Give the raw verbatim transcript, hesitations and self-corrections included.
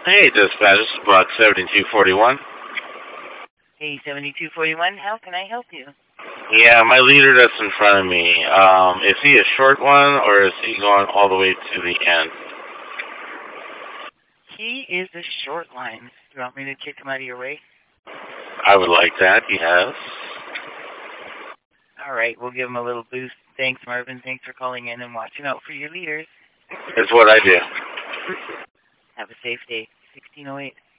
Hey, dispatch, this is Buck seventy-two forty-one. Hey, seventy-two forty-one, how can I help you? Yeah, my leader that's in front of me, um, is he a short one or is he going all the way to the end? He is a short line. Do you want me to kick him out of your way? I would like that, yes. All right, we'll give him a little boost. Thanks, Marvin. Thanks for calling in and watching out for your leaders. It's what I do. Have a safe day. sixteen oh eight.